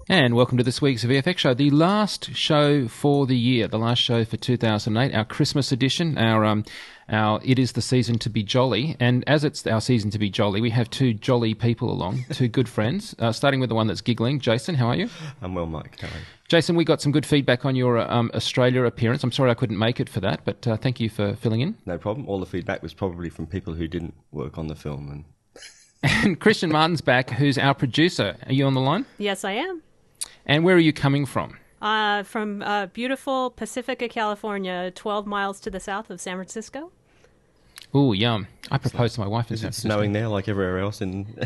And welcome to this week's VFX show, the last show for the year, the last show for 2008, our Christmas edition, our It Is the Season to Be Jolly. And as it's our season to be jolly, we have two jolly people along, two good friends, starting with the one that's giggling. Jason, how are you? I'm well, Mike. How are you? Jason, we got some good feedback on your Australia appearance. I'm sorry I couldn't make it for that, but thank you for filling in. No problem. All the feedback was probably from people who didn't work on the film. And Christian Martin's back, who's our producer. Are you on the line? Yes, I am. And where are you coming from? From beautiful Pacifica, California, 12 miles to the south of San Francisco. Oh, yum. I proposed to my wife in Is San it Francisco. snowing there like everywhere else?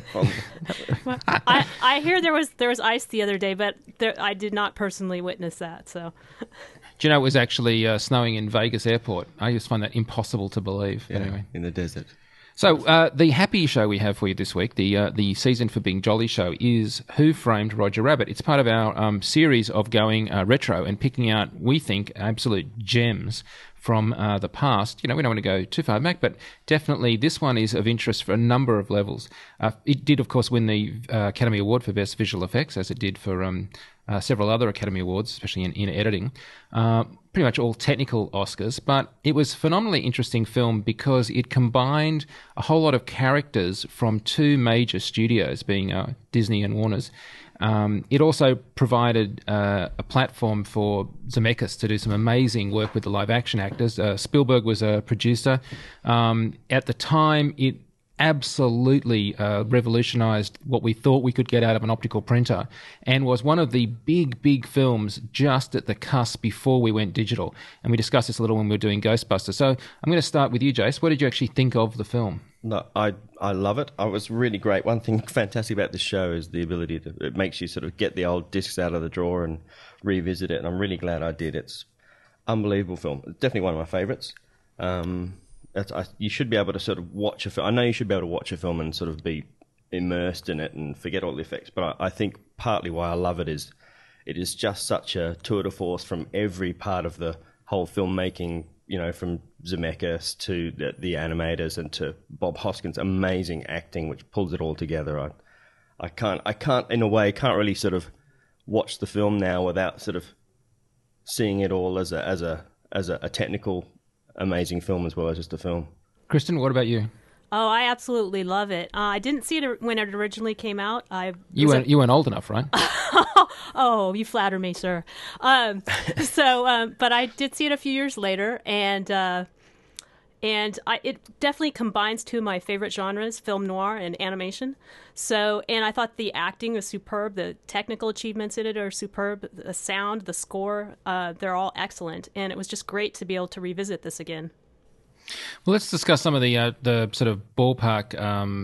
I hear there was ice the other day, but I did not personally witness that. So, Do you know it was actually snowing in Vegas airport? I just find that impossible to believe. Yeah, anyway. in the desert. So the happy show we have for you this week, the season for being jolly show, is Who Framed Roger Rabbit. It's part of our series of going retro and picking out, we think, absolute gems from the past. You know, we don't want to go too far back, but definitely this one is of interest for a number of levels. It did, of course, win the Academy Award for Best Visual Effects, as it did for several other Academy Awards, especially in editing. Pretty much all technical Oscars, but it was a phenomenally interesting film because it combined a whole lot of characters from two major studios, being Disney and Warner's. It also provided a platform for Zemeckis to do some amazing work with the live-action actors. Spielberg was a producer. At the time, it absolutely revolutionized what we thought we could get out of an optical printer and was one of the big films just at the cusp before we went digital. And we discussed this a little when we were doing Ghostbusters. So I'm going to start with you, Jace. What did you actually think of the film? No, I love it. It was really great. One thing fantastic about this show is the ability it makes you sort of get the old discs out of the drawer and revisit it. And I'm really glad I did. It's unbelievable film. It's definitely one of my favorites. You should be able to sort of watch a film. I know you should be able to watch a film and sort of be immersed in it and forget all the effects. But I think partly why I love it is just such a tour de force from every part of the whole filmmaking, you know, from Zemeckis to the animators and to Bob Hoskins' amazing acting, which pulls it all together. I can't in a way, can't really sort of watch the film now without sort of seeing it all as a technical amazing film as well as just a film. Kristen, what about you? oh, I absolutely love it. I didn't see it when it originally came out. You weren't old enough, right? Oh, you flatter me, sir. But I did see it a few years later, and it definitely combines two of my favorite genres, film noir and animation. And I thought the acting was superb. The technical achievements in it are superb. The sound, the score, they're all excellent. And it was just great to be able to revisit this again. Well, let's discuss some of the sort of ballpark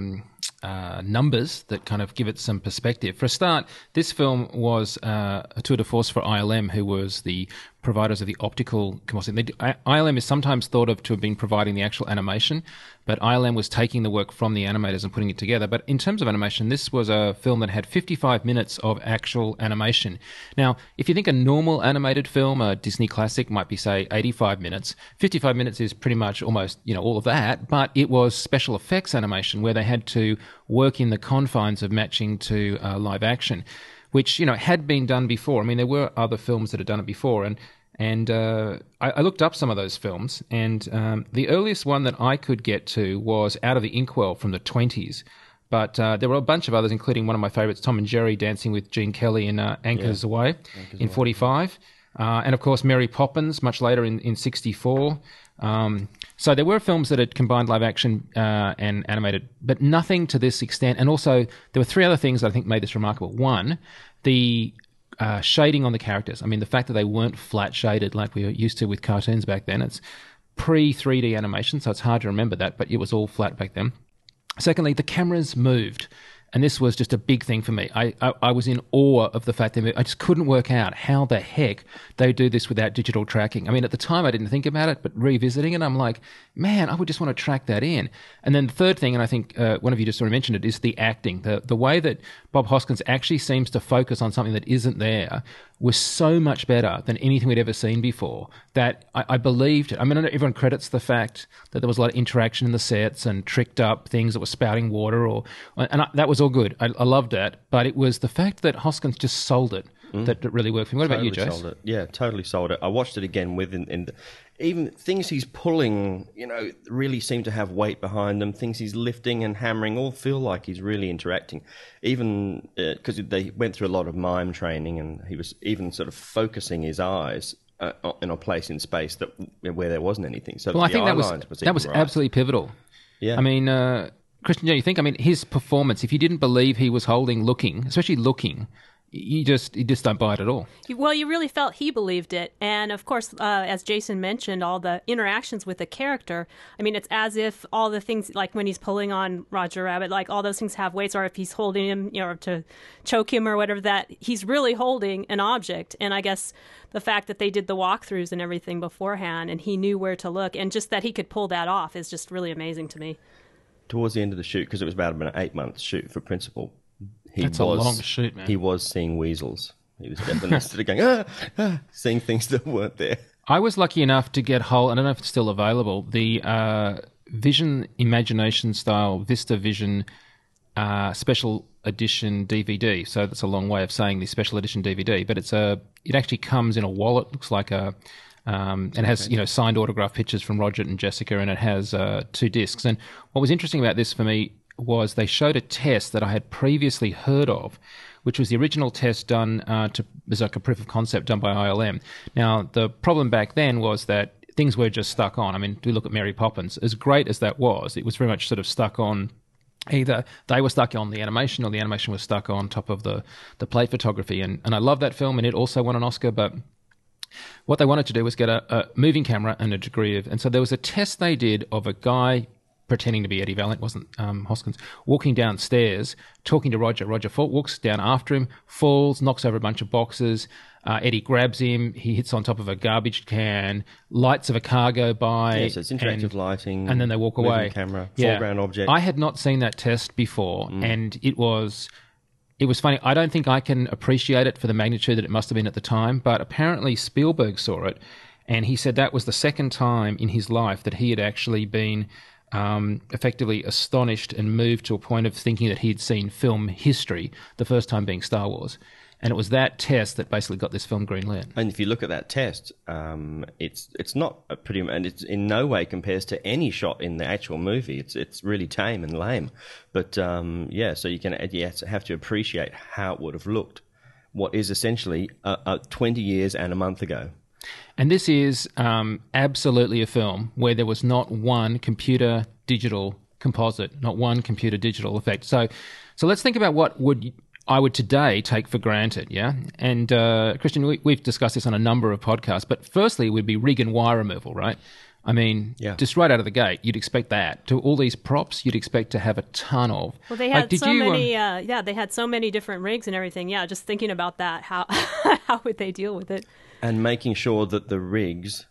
numbers that kind of give it some perspective. For a start, this film was a tour de force for ILM, who was the providers of the optical commodity. ILM is sometimes thought of to have been providing the actual animation, but ILM was taking the work from the animators and putting it together. But in terms of animation, this was a film that had 55 minutes of actual animation. Now, if you think a normal animated film, a Disney classic, might be, say, 85 minutes, 55 minutes is pretty much almost, all of that, but it was special effects animation where they had to work in the confines of matching to live action, which, had been done before. I mean, there were other films that had done it before, and I looked up some of those films, and the earliest one that I could get to was Out of the Inkwell from the 20s. But there were a bunch of others, including one of my favourites, Tom and Jerry Dancing with Gene Kelly in Anchors Away in 45. And, of course, Mary Poppins, much later in 64. So there were films that had combined live action and animated, but nothing to this extent. And also, there were three other things that I think made this remarkable. One, the shading on the characters. I mean, the fact that they weren't flat shaded like we were used to with cartoons back then. It's pre-3D animation, so it's hard to remember that, but it was all flat back then. Secondly, the cameras moved. And this was just a big thing for me. I was in awe of the fact that I just couldn't work out how the heck they do this without digital tracking. I mean, at the time, I didn't think about it, but revisiting it, I'm like, man, I would just want to track that in. And then the third thing, and I think one of you just sort of mentioned it, is the acting. The way that Bob Hoskins actually seems to focus on something that isn't there was so much better than anything we'd ever seen before that I believed it. I mean, I know everyone credits the fact that there was a lot of interaction in the sets and tricked up things that were spouting water, and that was was all good. I loved that, but it was the fact that Hoskins just sold it that really worked for me. What about you, Jace? Sold it. Yeah, totally sold it. I watched it again even things he's pulling, really seem to have weight behind them. Things he's lifting and hammering all feel like he's really interacting. Even because they went through a lot of mime training, and he was even sort of focusing his eyes in a place in space where there wasn't anything. So well, I think that was absolutely pivotal. Yeah, I mean, Christian, don't you think? I mean, his performance. If you didn't believe he was looking, especially looking. You just don't buy it at all. Well, you really felt he believed it. And of course, as Jason mentioned, all the interactions with the character, I mean, it's as if all the things, like when he's pulling on Roger Rabbit, like all those things have weights, or if he's holding him, to choke him or whatever, that he's really holding an object. And I guess the fact that they did the walkthroughs and everything beforehand, and he knew where to look, and just that he could pull that off is just really amazing to me. Towards the end of the shoot, because it was about an 8-month shoot for Principal, That's a long shoot, man. He was seeing weasels. He was definitely sort of going, seeing things that weren't there. I was lucky enough to get I don't know if it's still available, the Vision Imagination style Vista Vision special edition DVD. So that's a long way of saying the special edition DVD, but it actually comes in a wallet, looks like and has signed autograph pictures from Roger and Jessica, and it has 2 discs. And what was interesting about this for me was they showed a test that I had previously heard of, which was the original test done as like a proof of concept done by ILM. Now, the problem back then was that things were just stuck on. I mean, do look at Mary Poppins. As great as that was, it was very much sort of stuck on. Either they were stuck on the animation, or the animation was stuck on top of the plate photography. And I love that film, and it also won an Oscar, but what they wanted to do was get a moving camera and a degree of... And so there was a test they did of a guy pretending to be Eddie Valiant, wasn't Hoskins, walking downstairs, talking to Roger. Roger walks down after him, falls, knocks over a bunch of boxes. Eddie grabs him. He hits on top of a garbage can. Lights of a car go by. Yeah, so it's interactive lighting. And then they walk away. Camera, foreground object. I had not seen that test before, and it was funny. I don't think I can appreciate it for the magnitude that it must have been at the time, but apparently Spielberg saw it, and he said that was the second time in his life that he had actually been effectively astonished and moved to a point of thinking that he'd seen film history, the first time being Star Wars. And it was that test that basically got this film greenlit. And if you look at that test, it's not and it's in no way compares to any shot in the actual movie. It's really tame and lame. But so you can have to appreciate how it would have looked. What is essentially 20 years and a month ago. And this is absolutely a film where there was not one computer digital composite, not one computer digital effect. So let's think about what I would today take for granted, yeah? And Christian, we've discussed this on a number of podcasts, but firstly would be rig and wire removal, right? I mean, just right out of the gate, you'd expect that. To all these props, you'd expect to have a ton of. Well, they had they had so many different rigs and everything. Yeah, just thinking about that, how would they deal with it? And making sure that the rigs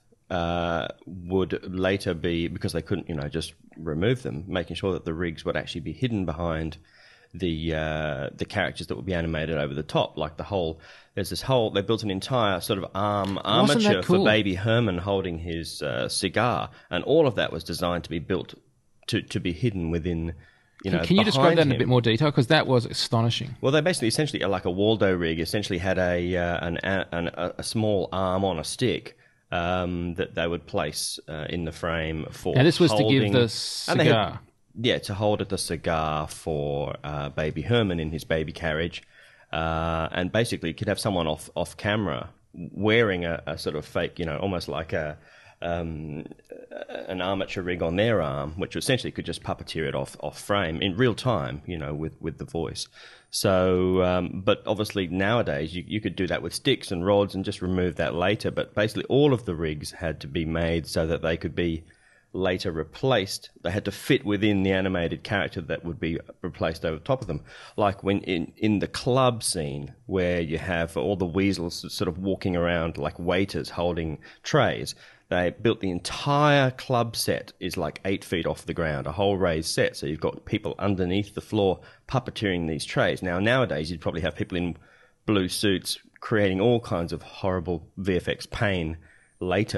would later be, because they couldn't, just remove them, making sure that the rigs would actually be hidden behind the characters that would be animated over the top. Like they built an entire sort of armature for Baby Herman holding his cigar, and all of that was designed to be built to be hidden within... Can you describe that in a bit more detail? Because that was astonishing. Well, they essentially, like a Waldo rig, essentially had a small arm on a stick that they would place in the frame for. Now, this was to give the cigar. To hold the cigar for Baby Herman in his baby carriage, and basically could have someone off camera wearing a sort of fake, almost like an armature rig on their arm, which essentially could just puppeteer it off frame in real time, with the voice. So, but obviously nowadays you could do that with sticks and rods and just remove that later. But basically all of the rigs had to be made so that they could be later replaced. They had to fit within the animated character that would be replaced over top of them. Like when in the club scene where you have all the weasels sort of walking around like waiters holding trays. They built the entire club set is like 8 feet off the ground, a whole raised set. So you've got people underneath the floor puppeteering these trays. Now, nowadays, you'd probably have people in blue suits creating all kinds of horrible VFX pain later.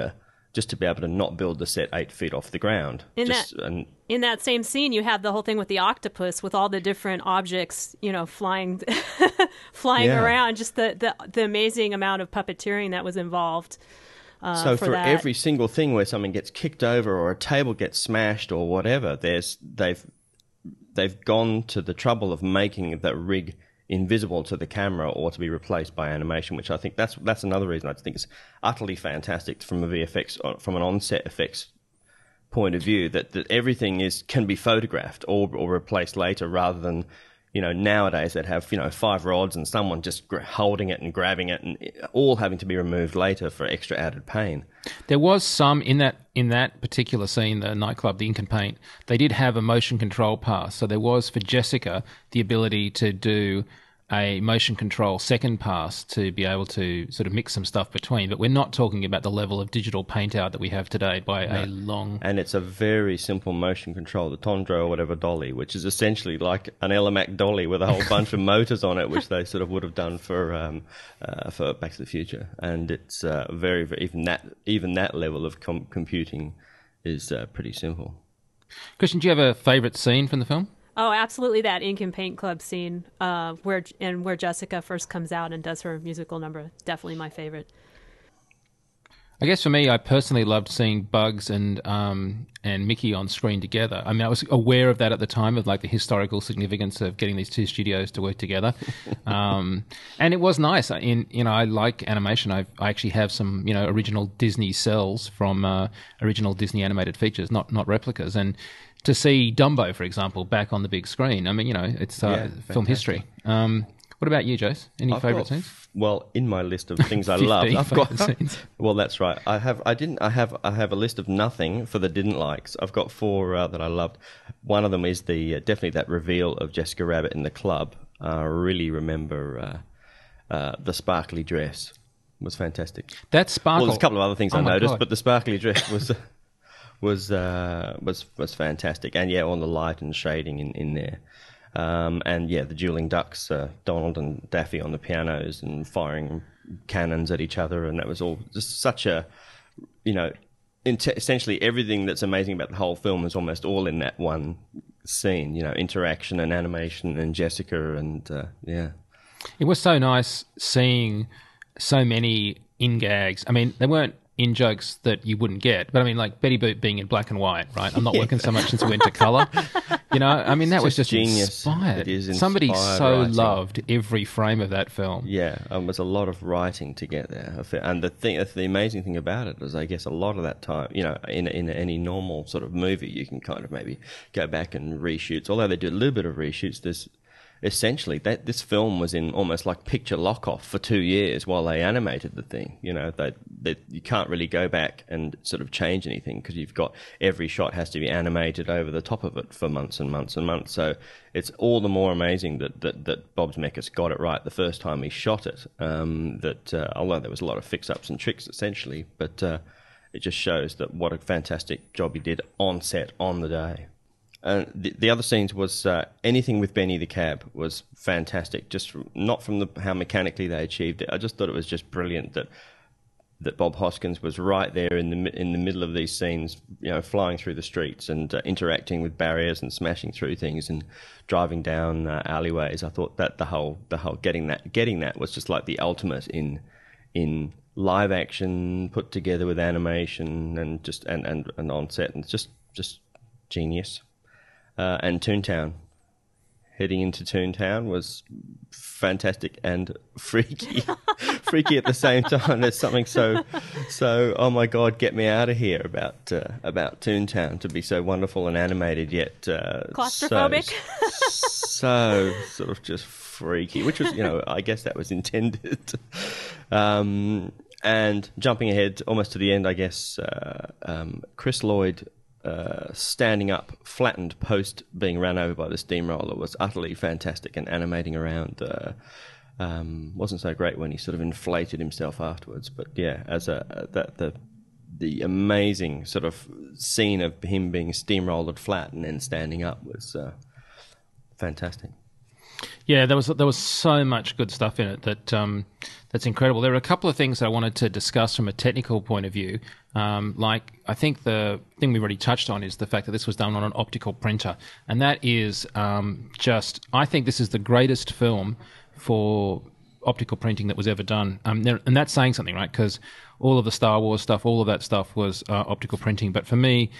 just to be able to not build the set 8 feet off the ground. In that same scene, you have the whole thing with the octopus with all the different objects, flying around. Just the amazing amount of puppeteering that was involved. So for every single thing where something gets kicked over or a table gets smashed or whatever, they've gone to the trouble of making that rig invisible to the camera or to be replaced by animation, which I think that's another reason I think it's utterly fantastic from a VFX, from an on-set effects point of view, that everything can be photographed or replaced later, rather than nowadays they'd have 5 rods and someone just holding it and grabbing it, and all having to be removed later for extra added pain. There was some in that particular scene, the nightclub, the ink and paint. They did have a motion control pass, so there was for Jessica the ability to do a motion control second pass to be able to sort of mix some stuff between. But we're not talking about the level of digital paint out that we have today by a long... And it's a very simple motion control, the Tondro or whatever dolly, which is essentially like an Elemac dolly with a whole bunch of motors on it, which they sort of would have done for Back to the Future. And it's very, very... Even that level of computing is pretty simple. Christian, do you have a favourite scene from the film? Oh, absolutely, that Ink and Paint Club scene where Jessica first comes out and does her musical number. Definitely my favorite. I guess for me, I personally loved seeing Bugs and Mickey on screen together. I mean, I was aware of that at the time, of like the historical significance of getting these two studios to work together, and it was nice. I like animation. I actually have some original Disney cells from original Disney animated features, not replicas, and to see Dumbo, for example, back on the big screen. I mean, it's film history. What about you, Jose? Any favourite scenes? Well, in my list of things I love, I've got scenes. Well, that's right. I have a list of nothing for the didn't likes. I've got 4 that I loved. One of them is definitely that reveal of Jessica Rabbit in the club. I really remember the sparkly dress was fantastic. That sparkle. Well, there's a couple of other things I noticed, but the sparkly dress was fantastic, and all the light and shading in there. The dueling ducks, Donald and Daffy on the pianos and firing cannons at each other, and that was all just such a, essentially everything that's amazing about the whole film is almost all in that one scene. Interaction and animation and Jessica and It was so nice seeing so many in-gags. I mean, they weren't in-jokes that you wouldn't get, but I mean, like Betty Boop being in black and white, right? I'm not working so much since we went to colour. I mean, that was just genius. Inspired. It is inspired. Somebody so writing. loved every frame of that film. Yeah, there's a lot of writing to get there. And the amazing thing about it is, I guess, a lot of that time, in any normal sort of movie, you can kind of maybe go back and reshoots. Although they do a little bit of reshoots, there's essentially this film was in almost like picture lock-off for 2 years while they animated the thing. You can't really go back and sort of change anything, because you've got every shot has to be animated over the top of it for months and months and months. So it's all the more amazing that Bob Zemeckis got it right the first time he shot it. Although there was a lot of fix-ups and tricks essentially, but it just shows that what a fantastic job he did on set on the day. The other scenes was anything with Benny the Cab was fantastic. Just not from how mechanically they achieved it. I just thought it was just brilliant that Bob Hoskins was right there in the middle of these scenes, flying through the streets and interacting with barriers and smashing through things and driving down alleyways. I thought that the whole getting that was just like the ultimate in live action put together with animation and just and on set, and just genius. And Toontown, heading into Toontown was fantastic and freaky, freaky at the same time. There's something so, oh my God, get me out of here about Toontown, to be so wonderful and animated yet claustrophobic, so sort of just freaky, which was, I guess that was intended. And jumping ahead almost to the end, I guess, Chris Lloyd standing up, flattened post being run over by the steamroller was utterly fantastic, and animating around wasn't so great when he sort of inflated himself afterwards. But yeah, as the amazing sort of scene of him being steamrolled flat and then standing up was fantastic. Yeah, there was so much good stuff in it that's incredible. There are a couple of things that I wanted to discuss from a technical point of view. Like, I think the thing we've already touched on is the fact that this was done on an optical printer, and that is I think this is the greatest film for optical printing that was ever done. And that's saying something, right? Because all of the Star Wars stuff, all of that stuff was optical printing. But for me,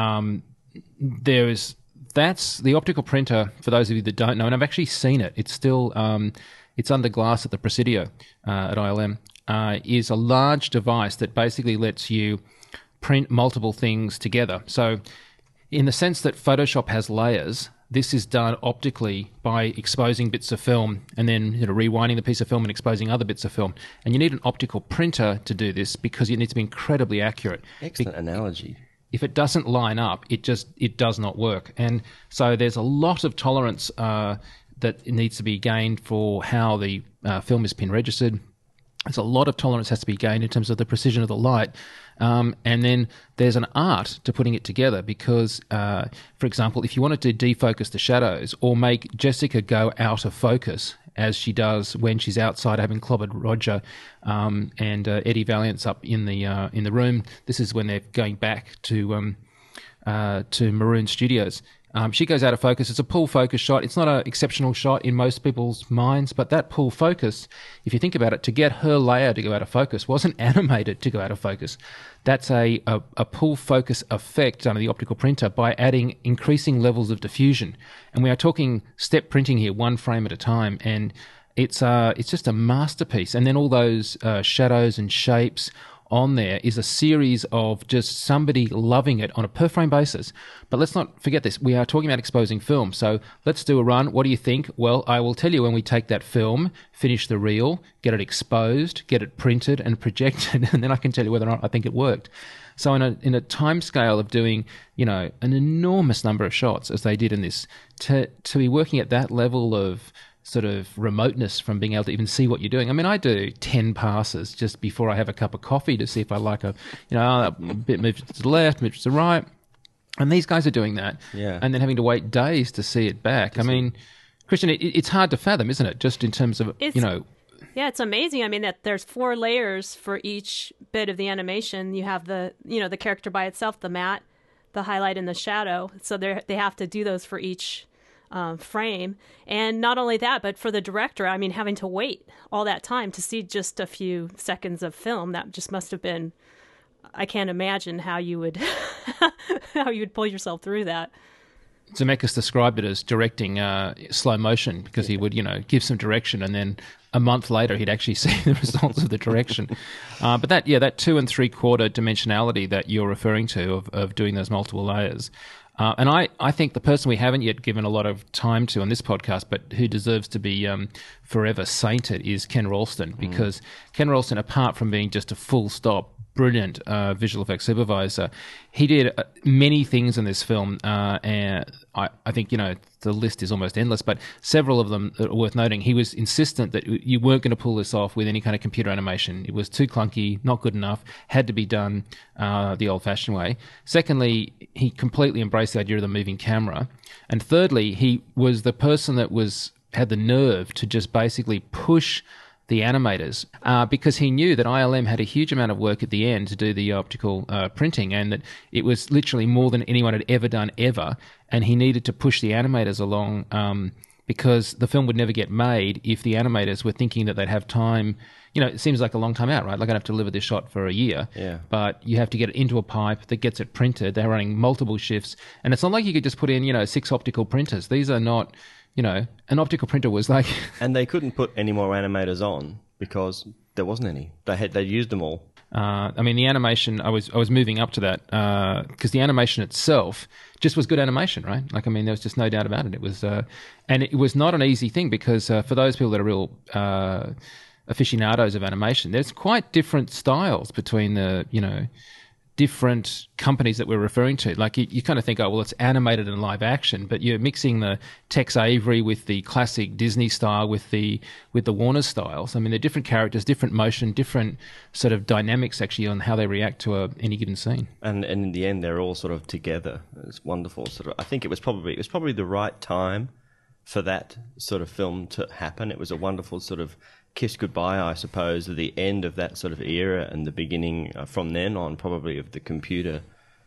that's the optical printer, for those of you that don't know, and I've actually seen it. It's still it's under glass at the Presidio at ILM. Is a large device that basically lets you print multiple things together. So in the sense that Photoshop has layers, this is done optically by exposing bits of film and then rewinding the piece of film and exposing other bits of film. And you need an optical printer to do this because it needs to be incredibly accurate. Excellent analogy. If it doesn't line up, it does not work. And so there's a lot of tolerance that needs to be gained for how the film is pin registered. There's a lot of tolerance has to be gained in terms of the precision of the light. And then there's an art to putting it together because, for example, if you wanted to defocus the shadows or make Jessica go out of focus, as she does when she's outside having clobbered Roger and Eddie Valiant's up in the room. This is when they're going back to Maroon Studios. She goes out of focus. It's a pull focus shot. It's not an exceptional shot in most people's minds, but that pull focus, if you think about it, to get her layer to go out of focus wasn't animated to go out of focus. That's a pull focus effect under the optical printer by adding increasing levels of diffusion. And we are talking step printing here, one frame at a time. And it's just a masterpiece. And then all those shadows and shapes on there is a series of just somebody loving it on a per frame basis. But let's not forget this. We are talking about exposing film. So let's do a run. What do you think? Well, I will tell you when we take that film, finish the reel, get it exposed, get it printed and projected, and then I can tell you whether or not I think it worked. So in a time scale of doing, an enormous number of shots as they did in this, to be working at that level of sort of remoteness from being able to even see what you're doing. I mean, I do 10 passes just before I have a cup of coffee to see if I like a bit moves to the left, moves to the right. And these guys are doing that. Yeah. And then having to wait days to see it back. I mean, Christian, it's hard to fathom, isn't it? Just in terms of, Yeah, it's amazing. I mean, that there's 4 layers for each bit of the animation. You have the character by itself, the matte, the highlight, and the shadow. So they have to do those for each frame. And not only that, but for the director, I mean, having to wait all that time to see just a few seconds of film, that just must have been, I can't imagine how you would pull yourself through that. Zemeckis described it as directing slow motion because he would, give some direction and then a month later he'd actually see the results of the direction. But that 2 3/4 dimensionality that you're referring to of doing those multiple layers. And I think the person we haven't yet given a lot of time to on this podcast, but who deserves to be forever sainted, is Ken Ralston, because Ken Ralston, apart from being just a full stop brilliant visual effects supervisor, he did many things in this film, and I think the list is almost endless, but several of them are worth noting. He was insistent that you weren't going to pull this off with any kind of computer animation. It was too clunky, not good enough, had to be done the old-fashioned way. Secondly, he completely embraced the idea of the moving camera. And thirdly, he was the person that had the nerve to just basically push the animators, because he knew that ILM had a huge amount of work at the end to do the optical printing, and that it was literally more than anyone had ever done ever, and he needed to push the animators along because the film would never get made if the animators were thinking that they'd have time. It seems like a long time out, right? Like, I don't have to deliver this shot for a year, but you have to get it into a pipe that gets it printed. They're running multiple shifts, and it's not like you could just put in 6 optical printers. These are not... an optical printer was like... And they couldn't put any more animators on because there wasn't any. They used them all. I mean, the animation, I was moving up to that because the animation itself just was good animation, right? Like, I mean, there was just no doubt about it. It was... and it was not an easy thing because for those people that are real aficionados of animation, there's quite different styles between the, different companies that we're referring to. Like, you kind of think, oh, well, it's animated and live action, but you're mixing the Tex Avery with the classic Disney style with the Warner styles. I mean, they're different characters, different motion, different sort of dynamics actually on how they react to any given scene. And in the end, they're all sort of together. It's wonderful. I think it was probably the right time for that sort of film to happen. It was a wonderful sort of kiss goodbye, I suppose, at the end of that sort of era and the beginning from then on, probably, of the computer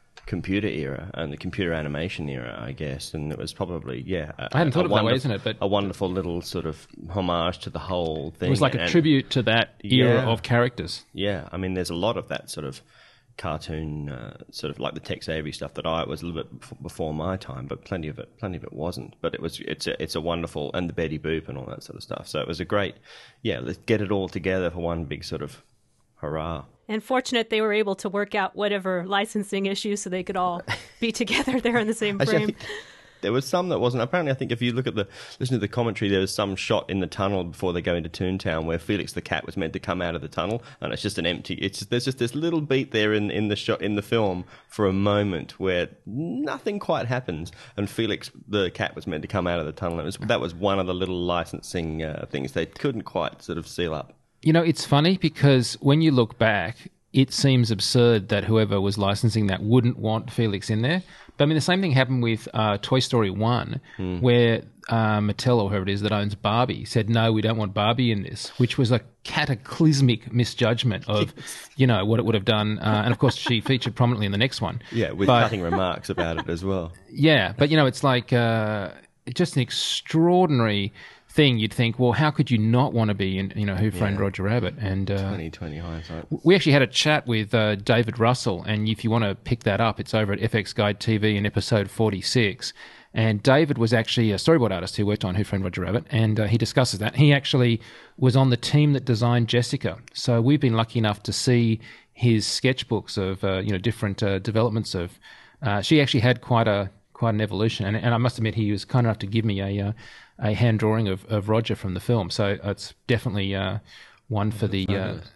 era and the computer animation era, I guess. And it was probably, I hadn't thought of it that way, isn't it? But a wonderful little sort of homage to the whole thing. It was like a tribute to that era of characters. Yeah, I mean, there's a lot of that sort of cartoon, sort of like the Tex Avery stuff that was a little bit before my time, but plenty of it wasn't. But it's a wonderful, and the Betty Boop and all that sort of stuff. So it was a great, let's get it all together for one big sort of hurrah. And fortunate they were able to work out whatever licensing issues so they could all be together there in the same frame. Actually, there was some that wasn't. Apparently, I think if you listen to the commentary, there was some shot in the tunnel before they go into Toontown where Felix the cat was meant to come out of the tunnel, and it's just an empty. There's just this little beat there in the shot in the film for a moment where nothing quite happens, and Felix the cat was meant to come out of the tunnel. That was one of the little licensing things they couldn't quite sort of seal up. You know, it's funny because when you look back, it seems absurd that whoever was licensing that wouldn't want Felix in there. But I mean, the same thing happened with Toy Story 1, where Mattel, or whoever it is that owns Barbie, said, no, we don't want Barbie in this, which was a cataclysmic misjudgment of, what it would have done. And of course, she featured prominently in the next one. Yeah, with cutting remarks about it as well. Yeah, but, it's like just an extraordinary thing. You'd think, well, how could you not want to be in, Who Framed Roger Rabbit? And 2020 hindsight. We actually had a chat with David Russell, and if you want to pick that up, it's over at FX Guide TV in episode 46. And David was actually a storyboard artist who worked on Who Framed Roger Rabbit, and he discusses that. He actually was on the team that designed Jessica. So we've been lucky enough to see his sketchbooks of different developments of. She actually had quite an evolution, and I must admit he was kind enough to give me a hand drawing of Roger from the film. So it's definitely one for the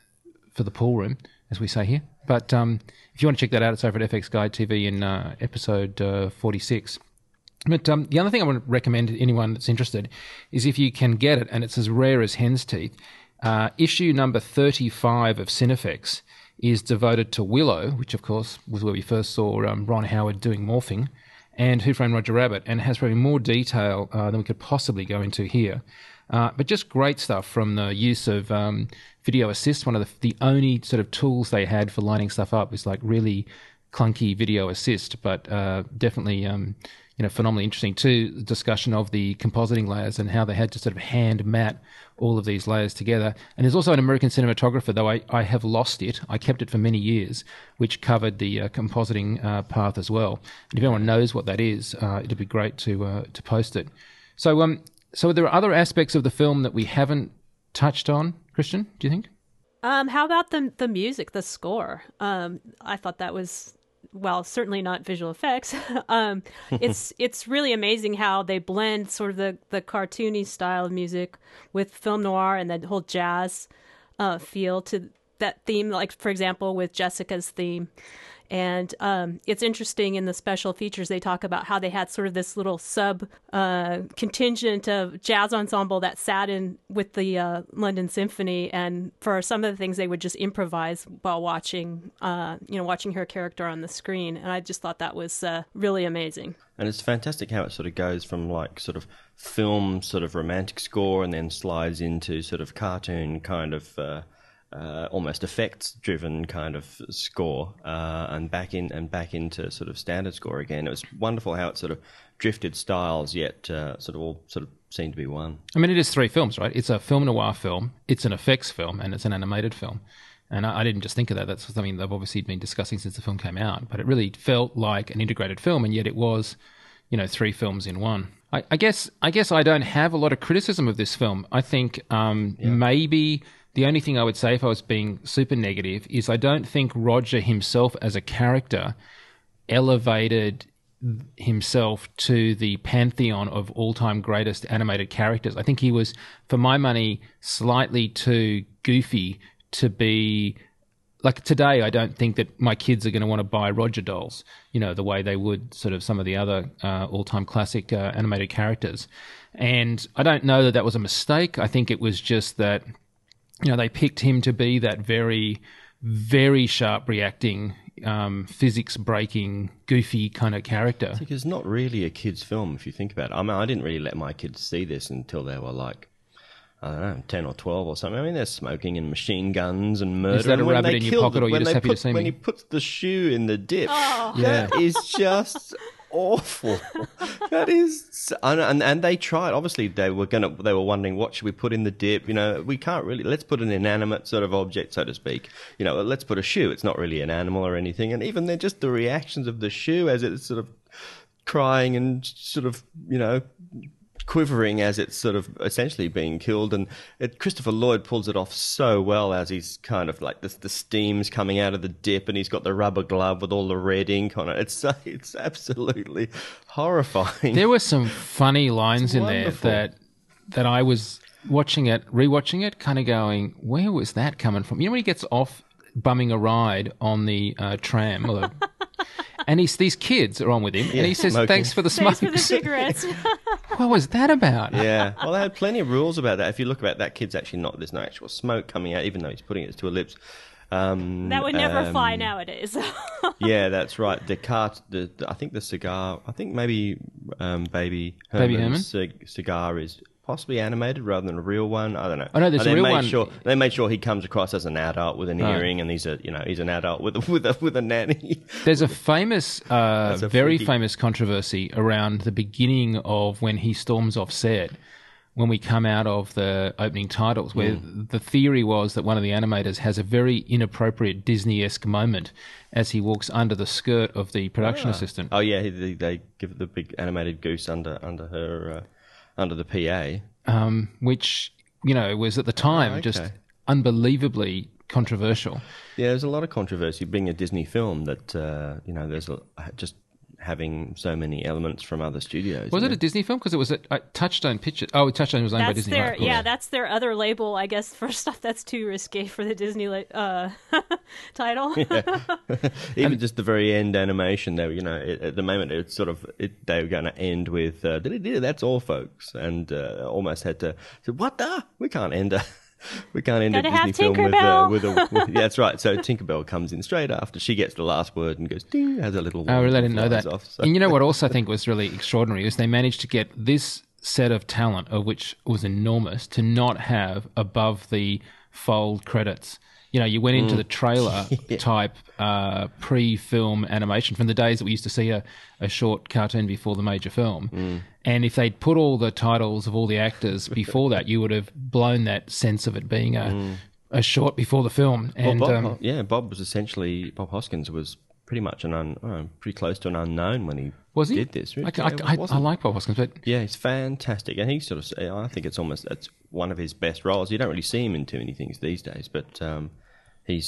pool room, as we say here. But if you want to check that out, it's over at FX Guide TV in episode 46. But the other thing I want to recommend to anyone that's interested is if you can get it, and it's as rare as hen's teeth, issue number 35 of Cinefex is devoted to Willow, which of course was where we first saw Ron Howard doing morphing, and Who Framed Roger Rabbit, and has probably more detail than we could possibly go into here. But just great stuff from the use of video assist. One of the only sort of tools they had for lining stuff up is like really clunky video assist, but definitely phenomenally interesting too. The discussion of the compositing layers and how they had to sort of hand mat all of these layers together. And there's also an American cinematographer, though I have lost it. I kept it for many years, which covered the compositing path as well. And if anyone knows what that is, it'd be great to post it. So there are other aspects of the film that we haven't touched on, Christian, do you think? How about the music, the score? I thought that was, well, certainly not visual effects. It's really amazing how they blend sort of the cartoony style of music with film noir and that whole jazz feel to that theme. Like, for example, with Jessica's theme. And it's interesting in the special features, they talk about how they had sort of this little sub contingent of jazz ensemble that sat in with the London Symphony. And for some of the things, they would just improvise while watching her character on the screen. And I just thought that was really amazing. And it's fantastic how it sort of goes from like sort of film sort of romantic score and then slides into sort of cartoon kind of almost effects-driven kind of score, and back into sort of standard score again. It was wonderful how it sort of drifted styles, yet sort of all sort of seemed to be one. I mean, it is three films, right? It's a film noir film, it's an effects film, and it's an animated film. And I didn't just think of that. That's something they've obviously been discussing since the film came out. But it really felt like an integrated film, and yet it was, three films in one. I guess I don't have a lot of criticism of this film. I think maybe the only thing I would say, if I was being super negative, is I don't think Roger himself as a character elevated himself to the pantheon of all-time greatest animated characters. I think he was, for my money, slightly too goofy to be... Like today, I don't think that my kids are going to want to buy Roger dolls, the way they would sort of some of the other all-time classic animated characters. And I don't know that was a mistake. I think it was just that... they picked him to be that very, very sharp reacting physics breaking, goofy kind of character. I think it's not really a kid's film if you think about it. I mean, I didn't really let my kids see this until they were like, I don't know, 10 or 12 or something. I mean, they're smoking and machine guns and murder. Is that a And when rabbit they in your kill pocket, or them- you're when just they happy to put- see When me? he puts the shoe in the dip, Oh. Yeah. that is just awful. That is, and they tried. Obviously, they were wondering what should we put in the dip. You know, we can't really. Let's put an inanimate sort of object, so to speak. You know, let's put a shoe. It's not really an animal or anything. And even then, just the reactions of the shoe as it's sort of crying and sort of, you know, quivering as it's sort of essentially being killed, and Christopher Lloyd pulls it off so well as he's kind of like the steam's coming out of the dip, and he's got the rubber glove with all the red ink on it. It's absolutely horrifying. There were some funny lines in wonderful. there that I was rewatching it, kind of going, where was that coming from? You know when he gets off bumming a ride on the tram, and these kids are on with him, and he says, smoking. "Thanks for the smoke." Thanks for the cigarettes. What was that about? Yeah, well, they had plenty of rules about that. If you look about that, kid's actually not. There's no actual smoke coming out, even though he's putting it to her lips. That would never fly nowadays. Yeah, that's right. I think the cigar. I think maybe Baby Baby Herman's cigar is possibly animated rather than a real one. I don't know. Oh, no, there's And a they real made one. They made sure he comes across as an adult with an earring, and he's an adult with a nanny. There's a famous, a very freaky- famous controversy around the beginning of when he storms off set, when we come out of the opening titles, where the theory was that one of the animators has a very inappropriate Disney-esque moment as he walks under the skirt of the production assistant. Oh yeah, they give the big animated goose under her under the PA. Which, you know, was at the time just okay. unbelievably controversial. Yeah, there's a lot of controversy being a Disney film that there's just having so many elements from other studios. Was it a Disney film? Because it was a Touchstone Pictures. Oh, Touchstone was owned by That's Disney. their right, of course. that's their other label, I guess, for stuff that's too risque for the Disney title. Even just the very end animation, though, at the moment it's sort of they were going to end with "That's all, folks," and almost had to say, "What the? We can't end a." We can't end a Gotta have Disney film Tinkerbell. with yeah, that's right. So Tinkerbell comes in straight after she gets the last word and goes ding, has a little. Oh, really? I didn't know flies that. off, so. And you know what also I think was really extraordinary is they managed to get this set of talent, of which was enormous, to not have above the fold credits. You know, you went into the trailer type pre-film animation from the days that we used to see a short cartoon before the major film. And if they'd put all the titles of all the actors before that, you would have blown that sense of it being a short before the film. And Bob Hoskins was pretty much pretty close to an unknown when he was he? did this. I Wasn't- like Bob Hoskins, but Yeah, he's fantastic, and he sort of. I think it's one of his best roles. You don't really see him in too many things these days, but he's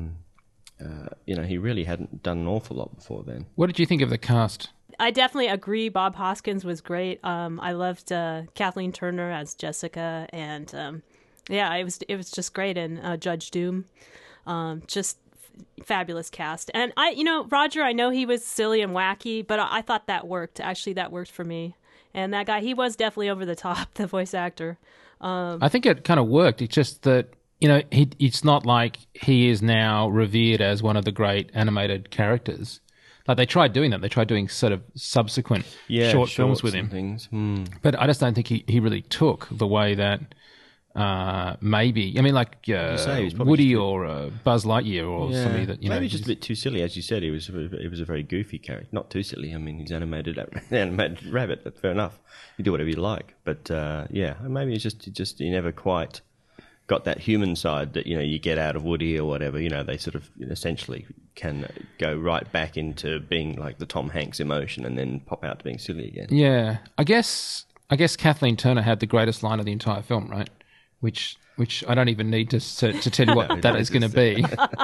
he really hadn't done an awful lot before then. what did you think of the cast? I definitely agree. Bob Hoskins was great. I loved Kathleen Turner as Jessica, and it was just great. And Judge Doom, just fabulous cast. And Roger, I know he was silly and wacky, but I thought that worked. Actually, that worked for me. And that guy, he was definitely over the top, the voice actor. I think it kind of worked. It's just that, it's not like he is now revered as one of the great animated characters. Like they tried doing that. They tried doing sort of subsequent short films with him. Things. But I just don't think he really took the way that maybe, I mean, like say, he was probably Woody just- or Buzz Lightyear or somebody that, maybe just a bit too silly, as you said. He was a very goofy character, not too silly. I mean, he's animated rabbit. That's fair enough. You do whatever you like, but maybe it's just he never quite got that human side that you get out of Woody or whatever. They sort of essentially can go right back into being like the Tom Hanks emotion and then pop out to being silly again. Yeah. I guess Kathleen Turner had the greatest line of the entire film, right? Which I don't even need to tell you what that is going to be.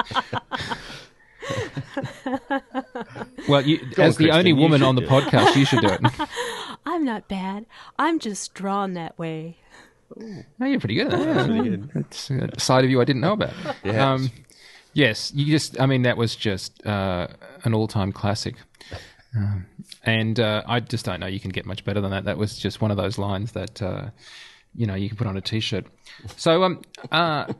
Well, as the only Kristen, you woman should on the do it. podcast, you should do it. I'm not bad. I'm just drawn that way. No, you're pretty good at that. That's really good. That's a side of you I didn't know about. Yes. Yes, that was just an all-time classic. And I just don't know you can get much better than that. That was just one of those lines that, you can put on a T-shirt. So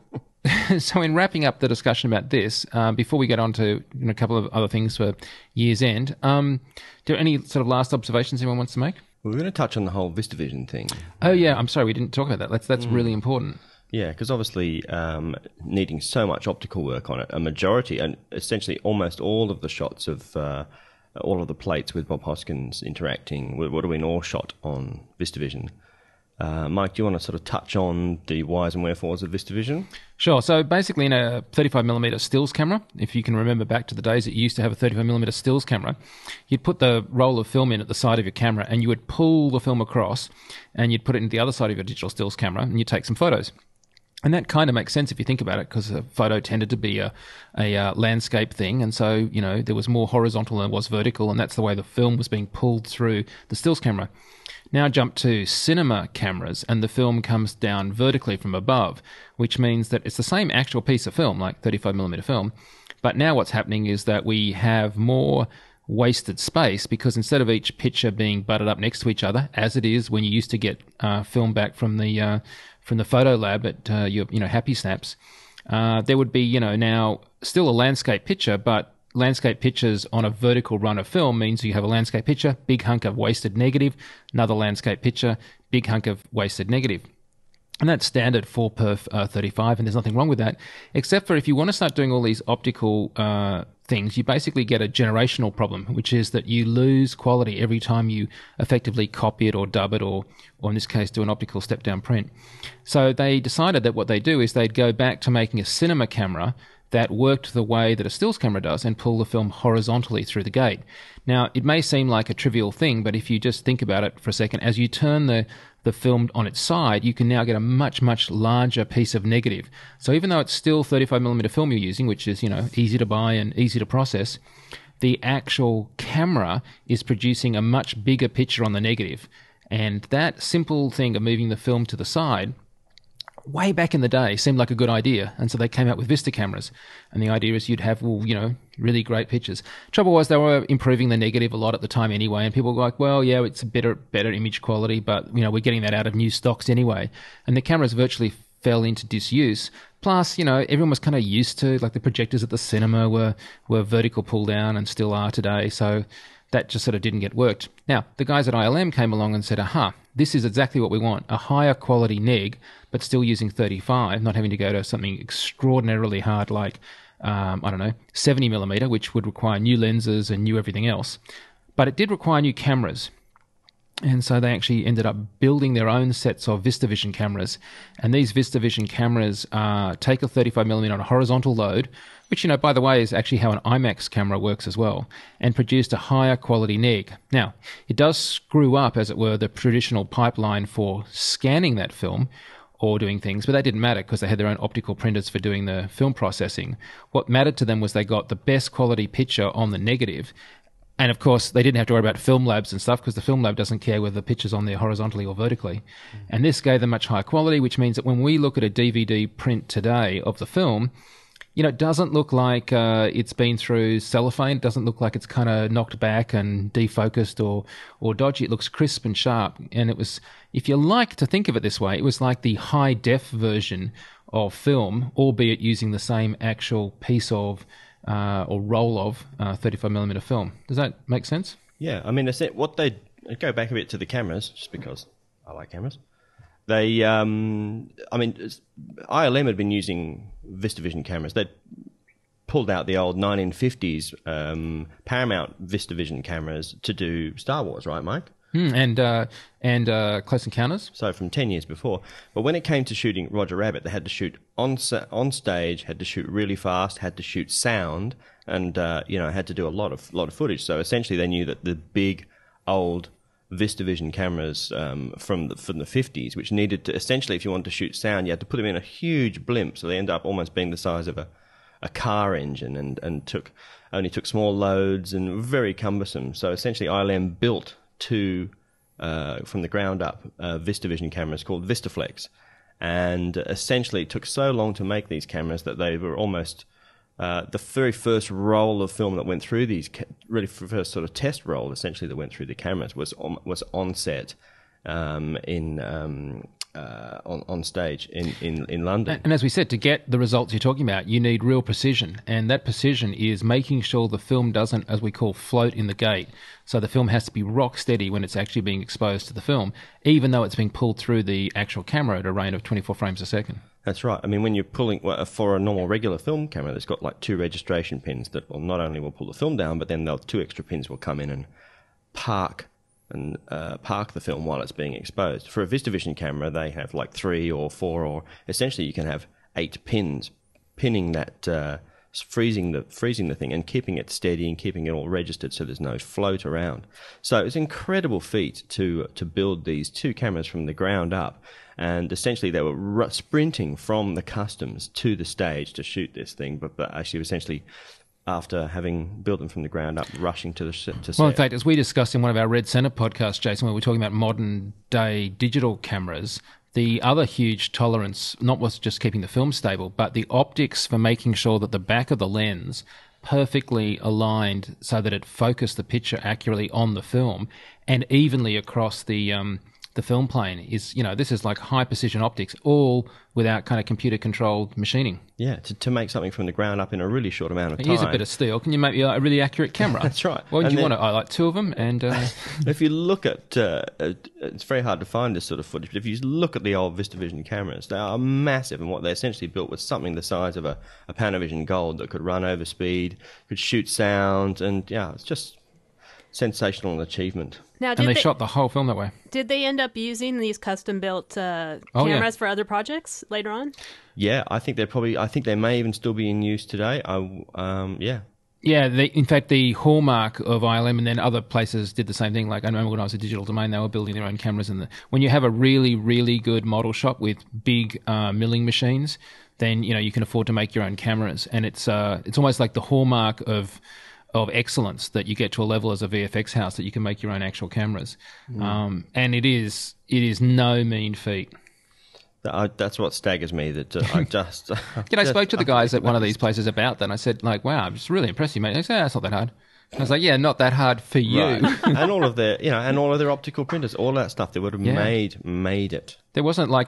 So in wrapping up the discussion about this, before we get on to a couple of other things for year's end, do you have any sort of last observations anyone wants to make? We're going to touch on the whole VistaVision thing. Oh yeah, I'm sorry we didn't talk about that. That's really important. Yeah, because obviously needing so much optical work on it, a majority and essentially almost all of the shots of all of the plates with Bob Hoskins interacting would have been all shot on VistaVision. Mike, do you want to sort of touch on the whys and wherefores of VistaVision? Sure. So basically in a 35mm stills camera, if you can remember back to the days that you used to have a 35mm stills camera, you'd put the roll of film in at the side of your camera and you would pull the film across and you'd put it into the other side of your digital stills camera and you'd take some photos. And that kind of makes sense if you think about it, because a photo tended to be a landscape thing. And so, there was more horizontal than it was vertical, and that's the way the film was being pulled through the stills camera. Now jump to cinema cameras, and the film comes down vertically from above, which means that it's the same actual piece of film, like 35mm film. But now what's happening is that we have more wasted space, because instead of each picture being butted up next to each other, as it is when you used to get film back from the photo lab at your Happy Snaps, there would be now still a landscape picture, but landscape pictures on a vertical run of film means you have a landscape picture, big hunk of wasted negative, another landscape picture, big hunk of wasted negative. And that's standard for perf 35, and there's nothing wrong with that, except for if you want to start doing all these optical things, you basically get a generational problem, which is that you lose quality every time you effectively copy it or dub it or in this case do an optical step-down print. So they decided that what they do is they'd go back to making a cinema camera that worked the way that a stills camera does and pull the film horizontally through the gate. Now, it may seem like a trivial thing, but if you just think about it for a second, as you turn the film on its side, you can now get a much, much larger piece of negative. So even though it's still 35mm film you're using, which is, easy to buy and easy to process, the actual camera is producing a much bigger picture on the negative. And that simple thing of moving the film to the side, way back in the day, seemed like a good idea. And so they came out with Vista cameras. And the idea is you'd have, really great pictures. Trouble was they were improving the negative a lot at the time anyway. And people were like, well, yeah, it's a better image quality, but, we're getting that out of new stocks anyway. And the cameras virtually fell into disuse. Plus, everyone was kind of used to, like the projectors at the cinema were vertical pull down and still are today. So that just sort of didn't get worked. Now, the guys at ILM came along and said, aha, this is exactly what we want, a higher quality neg, but still using 35, not having to go to something extraordinarily hard like, 70mm, which would require new lenses and new everything else. But it did require new cameras. And so they actually ended up building their own sets of VistaVision cameras. And these VistaVision cameras take a 35mm on a horizontal load, which, by the way, is actually how an IMAX camera works as well, and produced a higher quality neg. Now, it does screw up, as it were, the traditional pipeline for scanning that film or doing things, but that didn't matter because they had their own optical printers for doing the film processing. What mattered to them was they got the best quality picture on the negative. And of course, they didn't have to worry about film labs and stuff because the film lab doesn't care whether the picture's on there horizontally or vertically. And this gave them much higher quality, which means that when we look at a DVD print today of the film, it doesn't look like it's been through cellophane. It doesn't look like it's kind of knocked back and defocused or dodgy. It looks crisp and sharp. And it was, if you like to think of it this way, it was like the high-def version of film, albeit using the same actual piece of or roll of 35mm film. Does that make sense? Yeah, I mean, what they go back a bit to the cameras, just because I like cameras. They, ILM had been using VistaVision cameras. They'd pulled out the old 1950s Paramount VistaVision cameras to do Star Wars, right, Mike? And Close Encounters. So from 10 years before. But when it came to shooting Roger Rabbit, they had to shoot on stage, had to shoot really fast, had to shoot sound, and had to do a lot of footage. So essentially, they knew that the big old VistaVision cameras from the 50s, which needed to essentially, if you wanted to shoot sound, you had to put them in a huge blimp. So they end up almost being the size of a car engine, and only took small loads and very cumbersome. So essentially, ILM built two from the ground up VistaVision cameras called VistaFlex, and essentially it took so long to make these cameras that they were almost the very first roll of film that went through these, really first sort of test roll essentially that went through the cameras was on set in on stage in London. And as we said, to get the results you're talking about, you need real precision. And that precision is making sure the film doesn't, as we call, float in the gate. So the film has to be rock steady when it's actually being exposed to the film, even though it's being pulled through the actual camera at a rate of 24 frames a second. That's right. I mean, when you're pulling, for a normal regular film camera, that's got like 2 registration pins that will not only will pull the film down, but then 2 extra pins will come in and park the film while it's being exposed. For a VistaVision camera, they have like 3 or 4, or essentially you can have 8 pins pinning that, freezing the thing and keeping it steady and keeping it all registered so there's no float around. So it's an incredible feat to build these 2 cameras from the ground up. And essentially they were sprinting from the customs to the stage to shoot this thing, but actually essentially, after having built them from the ground up, rushing to set. Well, in fact, as we discussed in one of our Red Centre podcasts, Jason, where we're talking about modern-day digital cameras, the other huge tolerance, not was just keeping the film stable, but the optics for making sure that the back of the lens perfectly aligned so that it focused the picture accurately on the film and evenly across the film plane is, this is like high-precision optics, all without kind of computer-controlled machining. Yeah, to make something from the ground up in a really short amount of time. Here's a bit of steel. Can you make me a really accurate camera? That's right. Well, do you want? I like 2 of them. And if you look at, it's very hard to find this sort of footage, but if you look at the old VistaVision cameras, they are massive, and what they essentially built was something the size of a Panavision Gold that could run over speed, could shoot sound, and it's just sensational achievement. Now, and they shot the whole film that way. Did they end up using these custom-built cameras for other projects later on? Yeah, I think they may even still be in use today. Yeah. Yeah, in fact, the hallmark of ILM, and then other places did the same thing. Like I remember when I was at Digital Domain, they were building their own cameras. And when you have a really, really good model shop with big milling machines, then you can afford to make your own cameras. And it's almost like the hallmark of excellence that you get to a level as a VFX house that you can make your own actual cameras. And it is no mean feat. That's what staggers me. That I spoke to the guys at one of these places about that, and I said, wow, I'm just really impressed you, mate. They said, it's not that hard. I was like, yeah, not that hard for you. Right. and all of their optical printers, all that stuff, they would have made it. There wasn't like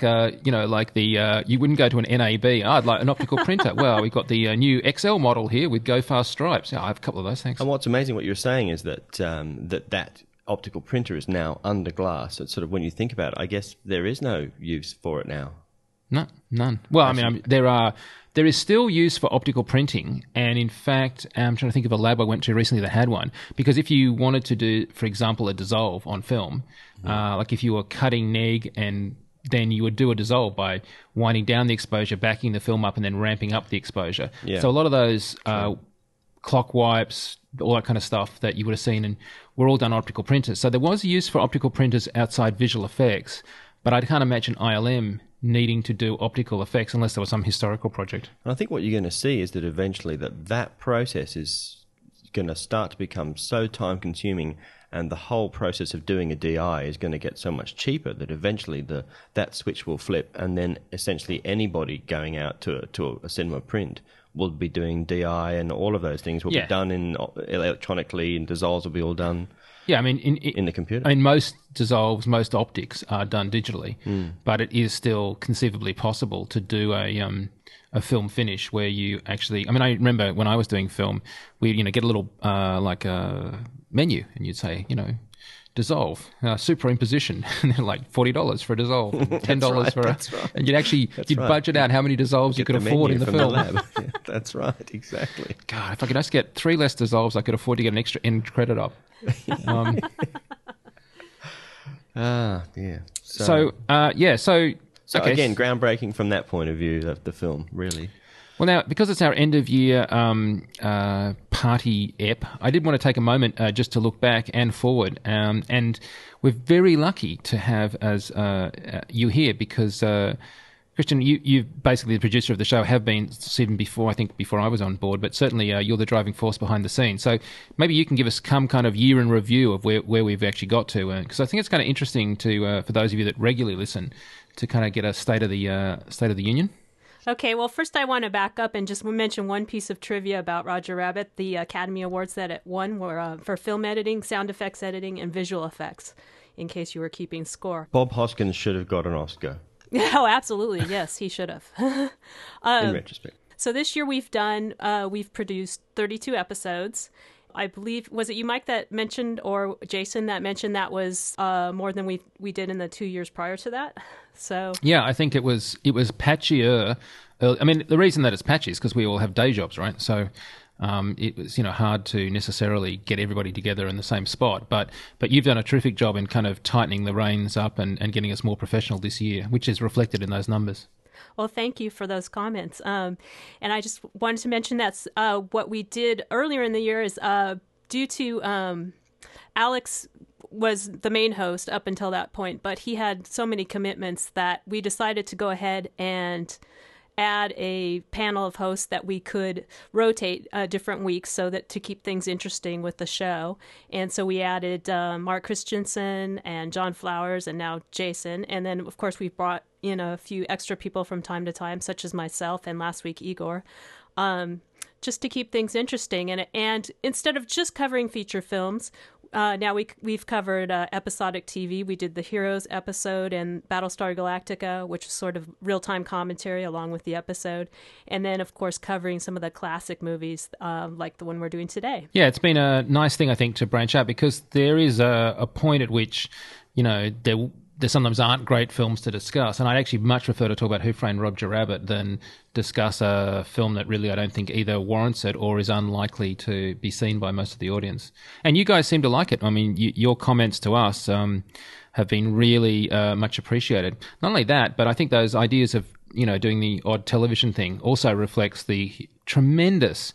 you wouldn't go to an NAB. I'd like an optical printer. Well, we've got the new XL model here with Go Fast stripes. I have a couple of those things. And what's amazing, what you're saying is that that optical printer is now under glass. It's sort of, when you think about it, I guess there is no use for it now. No, none. Well, there is still use for optical printing, and in fact, I'm trying to think of a lab I went to recently that had one, because if you wanted to do, for example, a dissolve on film, like if you were cutting neg, and then you would do a dissolve by winding down the exposure, backing the film up, and then ramping up the exposure. Yeah. So a lot of those clock wipes, all that kind of stuff that you would have seen, and were all done on optical printers. So there was use for optical printers outside visual effects, but I can't imagine ILM needing to do optical effects unless there was some historical project. And I think what you're going to see is that eventually that process is going to start to become so time-consuming, and the whole process of doing a DI is going to get so much cheaper that eventually that switch will flip, and then essentially anybody going out to a cinema print will be doing DI, and all of those things will be done electronically, and dissolves will be all done. Yeah, I mean, in the computer. I mean, most dissolves, most optics are done digitally, but it is still conceivably possible to do a film finish where you actually. I mean, I remember when I was doing film, we get a little like a menu, and you'd say, dissolve, superimposition, and they're like $40 for a dissolve, $10 for a, and you'd budget out how many dissolves you could afford in the film. Yeah, that's right, exactly. God, if I could just get 3 less dissolves, I could afford to get an extra end credit up. Yeah. So okay. Again, groundbreaking from that point of view of the film, really. Well, now, because it's our end-of-year party ep, I did want to take a moment just to look back and forward. And we're very lucky to have as you here because, Christian, you're basically the producer of the show, have been even before, I think, before I was on board, but certainly you're the driving force behind the scenes. So maybe you can give us some kind of year in review of where we've actually got to, because I think it's kind of interesting to for those of you that regularly listen to kind of get a state of the union. Okay, well, first I want to back up and just mention one piece of trivia about Roger Rabbit. The Academy Awards that it won were for film editing, sound effects editing, and visual effects, in case you were keeping score. Bob Hoskins should have got an Oscar. Oh, absolutely. Yes, he should have. In retrospect. So this year we've produced 32 episodes. I believe, was it you, Mike, that mentioned, or Jason that mentioned that was more than we did in the 2 years prior to that? So yeah, I think it was patchier. I mean, the reason that it's patchy is because we all have day jobs, right? So it was hard to necessarily get everybody together in the same spot. But you've done a terrific job in kind of tightening the reins up and getting us more professional this year, which is reflected in those numbers. Well, thank you for those comments. And I just wanted to mention that what we did earlier in the year is due to Alex was the main host up until that point, but he had so many commitments that we decided to go ahead and add a panel of hosts that we could rotate different weeks so that to keep things interesting with the show. And so we added Mark Christensen and John Flowers and now Jason. And then, of course, we've brought in a few extra people from time to time, such as myself and last week Igor, just to keep things interesting. And instead of just covering feature films, now we've covered episodic TV. We did the Heroes episode and Battlestar Galactica, which is sort of real-time commentary along with the episode. And then, of course, covering some of the classic movies like the one we're doing today. Yeah, it's been a nice thing, I think, to branch out because there is a point at which, there sometimes aren't great films to discuss. And I'd actually much prefer to talk about Who Framed Roger Rabbit than discuss a film that really I don't think either warrants it or is unlikely to be seen by most of the audience. And you guys seem to like it. I mean, your comments to us have been really much appreciated. Not only that, but I think those ideas of, doing the odd television thing also reflects the tremendous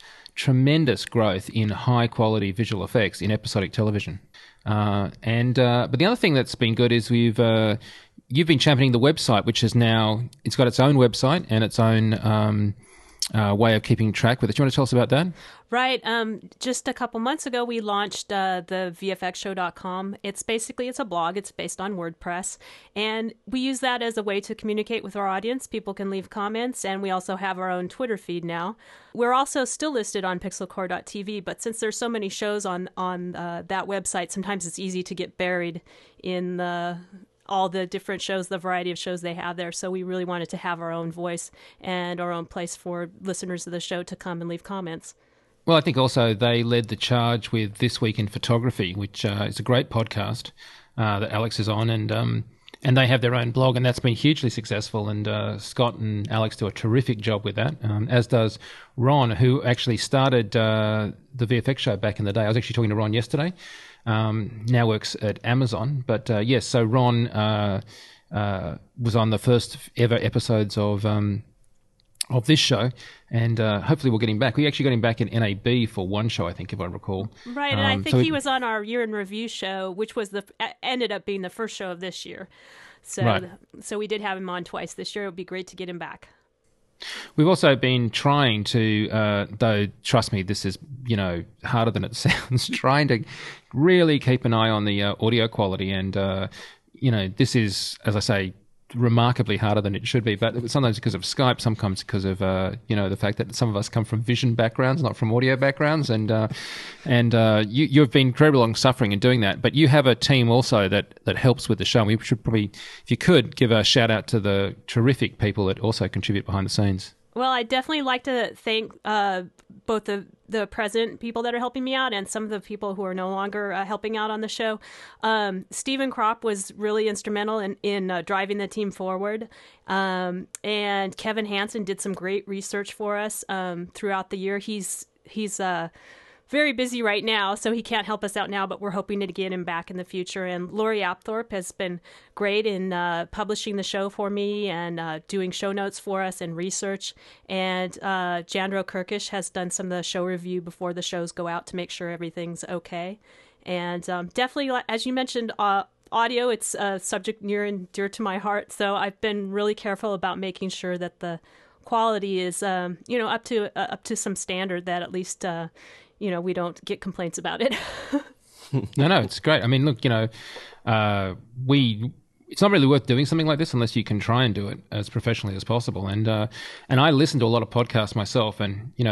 growth in high-quality visual effects in episodic television. But the other thing that's been good is you've been championing the website, which is now it's got its own website and its own way of keeping track with it. Do you want to tell us about that? Right. Just a couple months ago, we launched the VFXshow.com. It's a blog. It's based on WordPress. And we use that as a way to communicate with our audience. People can leave comments, and we also have our own Twitter feed now. We're also still listed on pixelcore.tv, but since there's so many shows on that website, sometimes it's easy to get buried in all the different shows, the variety of shows they have there. So we really wanted to have our own voice and our own place for listeners of the show to come and leave comments. Well, I think also they led the charge with This Week in Photography, which is a great podcast that Alex is on, and they have their own blog, and that's been hugely successful. And Scott and Alex do a terrific job with that, as does Ron, who actually started the VFX show back in the day. I was actually talking to Ron yesterday. Now works at Amazon, but yes. So Ron was on the first ever episodes of this show, and hopefully we'll get him back. We actually got him back in NAB for one show, I think, if I recall. Right, and I think he was on our year in review show, which was ended up being the first show of this year. So, right. So we did have him on twice this year. It would be great to get him back. We've also been trying to, though, trust me, this is, harder than it sounds, trying to really keep an eye on the audio quality. And, this is, as I say, remarkably harder than it should be, but sometimes because of Skype, sometimes because of the fact that some of us come from vision backgrounds, not from audio backgrounds, and you've been incredibly long suffering in doing that. But you have a team also that helps with the show. We should probably, if you could, give a shout out to the terrific people that also contribute behind the scenes. Well, I'd definitely like to thank both the present people that are helping me out and some of the people who are no longer helping out on the show. Stephen Kropp was really instrumental in driving the team forward. And Kevin Hansen did some great research for us throughout the year. He's very busy right now, so he can't help us out now, but we're hoping to get him back in the future. And Lori Apthorpe has been great in publishing the show for me and doing show notes for us and research. And Jandro Kirkish has done some of the show review before the shows go out to make sure everything's okay. And definitely, as you mentioned, audio, it's a subject near and dear to my heart. So I've been really careful about making sure that the quality is, up to some standard that at least we don't get complaints about it. No, it's great. I mean, look, it's not really worth doing something like this unless you can try and do it as professionally as possible. And I listen to a lot of podcasts myself, and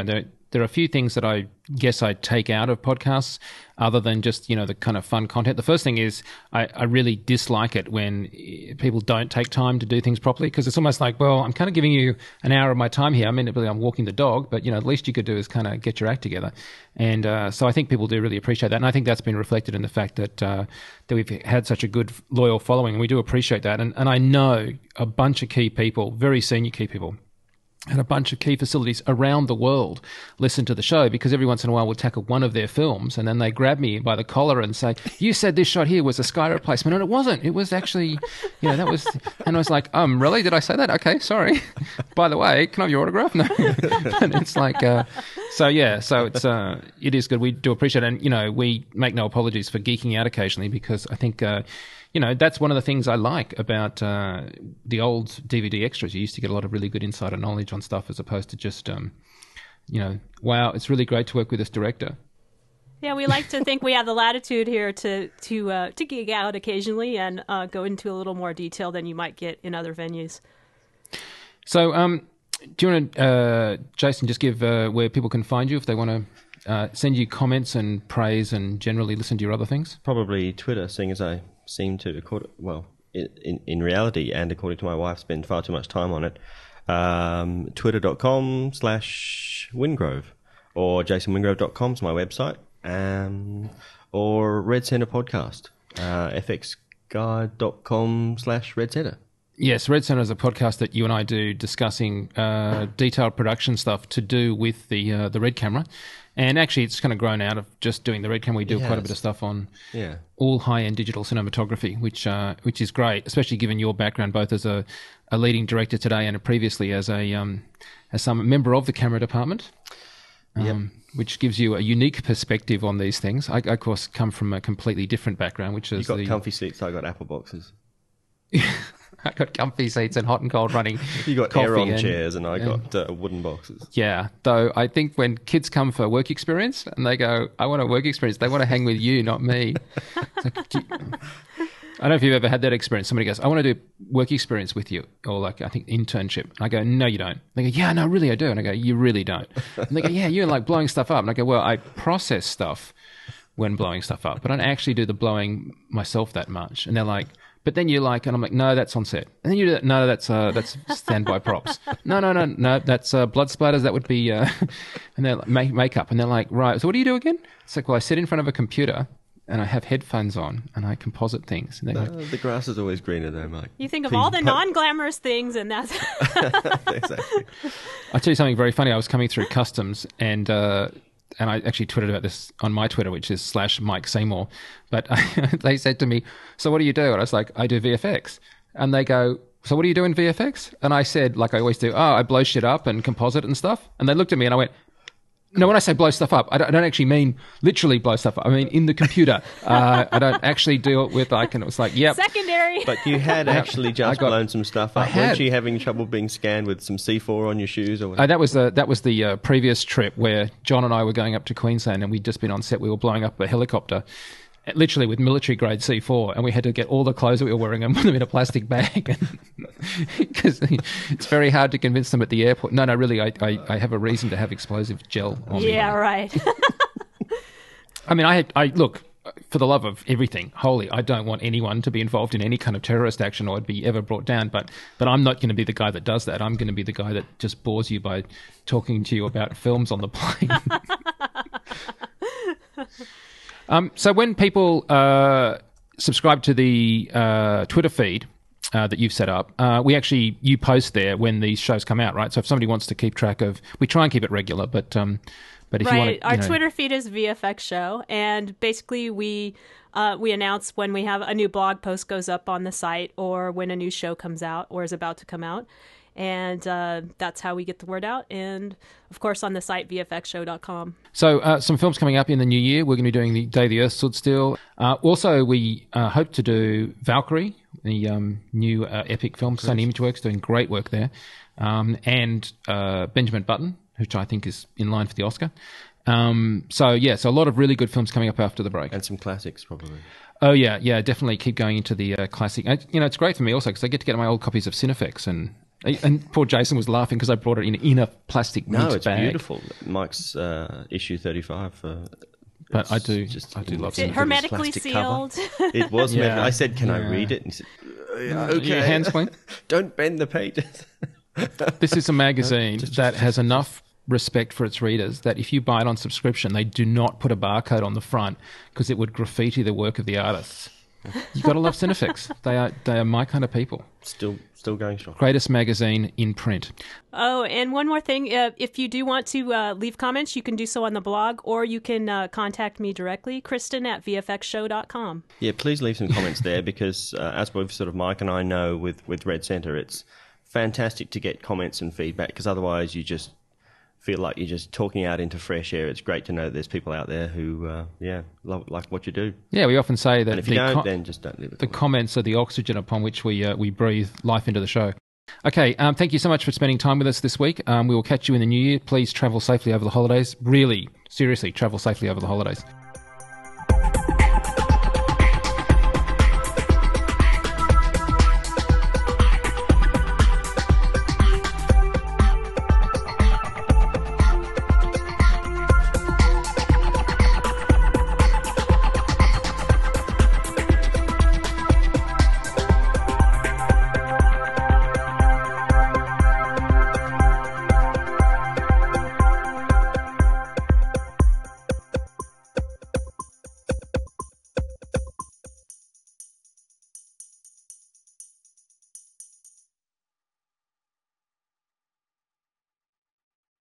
there are a few things that I guess I take out of podcasts other than just, the kind of fun content. The first thing is I really dislike it when people don't take time to do things properly, because it's almost like, well, I'm kind of giving you an hour of my time here. I mean, I'm walking the dog, but, the least you could do is kind of get your act together. And so I think people do really appreciate that. And I think that's been reflected in the fact that we've had such a good, loyal following, and we do appreciate that. And I know a bunch of key people, very senior key people, and a bunch of key facilities around the world listen to the show, because every once in a while we'll tackle one of their films and then they grab me by the collar and say, you said this shot here was a sky replacement, and it wasn't. It was actually, that was, and I was like, really? Did I say that? Okay, sorry. By the way, can I have your autograph? No. And it's like, so it's, it is good. We do appreciate it. And, we make no apologies for geeking out occasionally, because I think, that's one of the things I like about the old DVD extras. You used to get a lot of really good insider knowledge on stuff, as opposed to just, wow, it's really great to work with this director. Yeah, we like to think we have the latitude here to geek out occasionally and go into a little more detail than you might get in other venues. So, do you want to, Jason, just give where people can find you if they want to send you comments and praise and generally listen to your other things? Probably Twitter, seeing as I seem to, in reality, and according to my wife, spend far too much time on it. Twitter.com/Wingrove, or jasonwingrove.com is my website, or Red Center Podcast, fxguide.com/Red Center. Yes, Red Center is a podcast that you and I do discussing detailed production stuff to do with the Red camera. And actually, it's kind of grown out of just doing the Red camera. We do quite a bit of stuff on all high-end digital cinematography, which is great, especially given your background both as a leading director today and previously as some member of the camera department, which gives you a unique perspective on these things. I of course, come from a completely different background, which is you got comfy seats. I got Apple boxes. I got comfy seats and hot and cold running. You got Aeron chairs, and I got wooden boxes. Yeah, though I think when kids come for work experience and they go, I want a work experience, they want to hang with you, not me. Like, I don't know if you've ever had that experience. Somebody goes, I want to do work experience with you, or like, I think internship. And I go, no, you don't. They go, yeah, no, really I do. And I go, you really don't. And they go, yeah, you're like blowing stuff up. And I go, well, I process stuff when blowing stuff up, but I don't actually do the blowing myself that much. And they're like, but then you're like, and I'm like, no, that's on set. And then you do that, no, that's standby props. No, that's blood splatters. That would be, and they're like, makeup. And they're like, right, so what do you do again? It's like, well, I sit in front of a computer and I have headphones on and I composite things. And the grass is always greener though, Mike. You think of all the non-glamorous things, and that's... Exactly. I'll tell you something very funny. I was coming through customs, and I actually tweeted about this on my Twitter, which is /Mike Seymour. But they said to me, so what do you do? And I was like, I do VFX. And they go, so what do you do in VFX? And I said, like I always do, I blow shit up and composite and stuff. And they looked at me and I went, no, when I say blow stuff up, I don't actually mean literally blow stuff up. I mean in the computer. I don't actually do it with and it was like, yep. Secondary. But you had actually just blown some stuff up. Weren't you having trouble being scanned with some C4 on your shoes or whatever? That was the previous trip where John and I were going up to Queensland, and we'd just been on set. We were blowing up a helicopter, literally with military grade C4, and we had to get all the clothes that we were wearing and put them in a plastic bag, because it's very hard to convince them at the airport. No, really, I have a reason to have explosive gel on me. Yeah, right. I mean, I look, for the love of everything holy, I don't want anyone to be involved in any kind of terrorist action or be ever brought down, but I'm not going to be the guy that does that. I'm going to be the guy that just bores you by talking to you about films on the plane. So when people subscribe to the Twitter feed that you've set up, you post there when these shows come out, right? So if somebody wants to keep track of, we try and keep it regular, but if you want to, our Twitter feed is VFX Show, and basically we announce when we have a new blog post goes up on the site, or when a new show comes out or is about to come out. And that's how we get the word out. And, of course, on the site, vfxshow.com. So some films coming up in the new year. We're going to be doing The Day the Earth Stood Still. Also, we hope to do Valkyrie, the new epic film. Sony Imageworks doing great work there. And Benjamin Button, which I think is in line for the Oscar. So a lot of really good films coming up after the break. And some classics, probably. Oh, yeah, definitely keep going into the classic. It's great for me also because I get to get my old copies of Cinefex, and And poor Jason was laughing because I brought it in a plastic mint No, it's bag. beautiful. Mike's issue 35. But I do love It it. hermetically plastic cover. sealed. It was. Yeah. I said, "Can I Yeah. read it?" And he said, Okay. Your hands clean? Don't bend the pages." This is a magazine that has enough respect for its readers that if you buy it on subscription, they do not put a barcode on the front because it would graffiti the work of the artists. You've got to love Cinefix. They are my kind of people. Still going strong. Greatest magazine in print. Oh, and one more thing. If you do want to leave comments, you can do so on the blog, or you can contact me directly, Kristen at vfxshow.com. Yeah, please leave some comments there because as both sort of Mike and I know with Red Centre, it's fantastic to get comments and feedback because otherwise you just feel like you're just talking out into fresh air. It's great to know there's people out there who, like what you do. Yeah, we often say that And if you don't, then just don't leave it. the comments are the oxygen upon which we breathe life into the show. Okay, thank you so much for spending time with us this week. We will catch you in the new year. Please travel safely over the holidays. Really, seriously, travel safely over the holidays.